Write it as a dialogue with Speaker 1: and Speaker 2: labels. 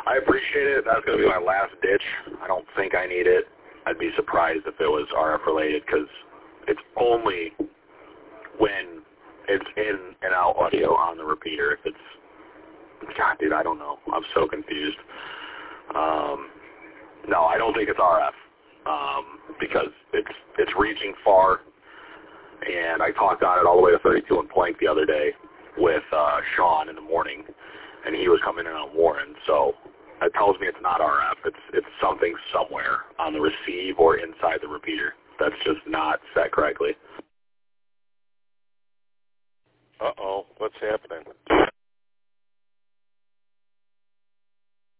Speaker 1: I appreciate it. That's going to be my last ditch. I don't think I need it. I'd be surprised if it was RF related because it's only when it's in and out audio on the repeater. If it's, God, dude, I don't know. I'm so confused. No, I don't think it's RF because it's reaching far. And I talked on it all the way to 32 and Plank the other day with Sean in the morning, and he was coming in on Warren. So it tells me it's not RF. It's something somewhere on the receive or inside the repeater that's just not set correctly.
Speaker 2: Uh-oh, what's happening?